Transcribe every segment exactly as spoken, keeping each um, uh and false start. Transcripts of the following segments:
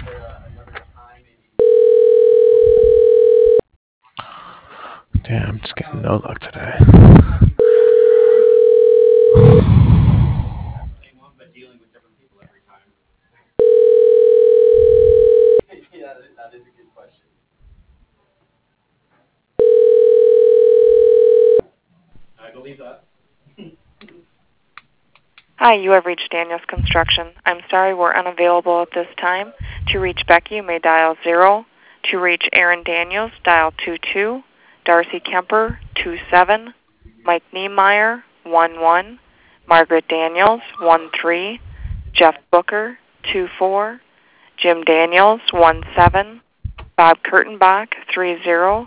Damn, I'm just getting no luck today. Hi, you have reached Daniels Construction. I'm sorry we're unavailable at this time. To reach Becky, you may dial zero. To reach Aaron Daniels, dial two two. Darcy Kemper, two seven. Mike Niemeyer, one one. Margaret Daniels, one three. Jeff Booker, two four. Jim Daniels, one seven. Bob Kurtenbach, three zero.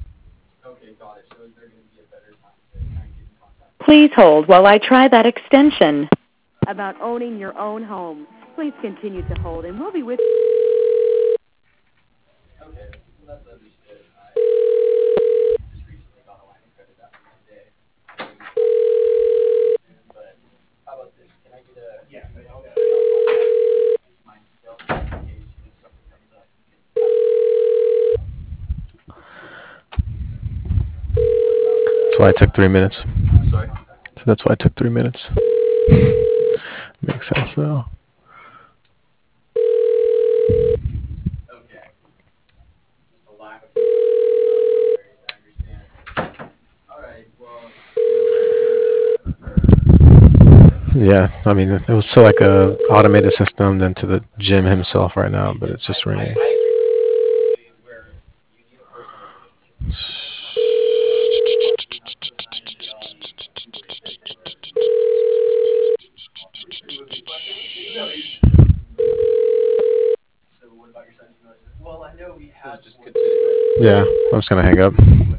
Please hold while I try that extension. About owning your own home. Please continue to hold, and we'll be with you. That's why I took three minutes. So that's why I took three minutes. Makes sense though. Yeah, I mean, it was to like a automated system, then to the Jim himself right now, but it's just ringing. Yeah, I'm just gonna hang up.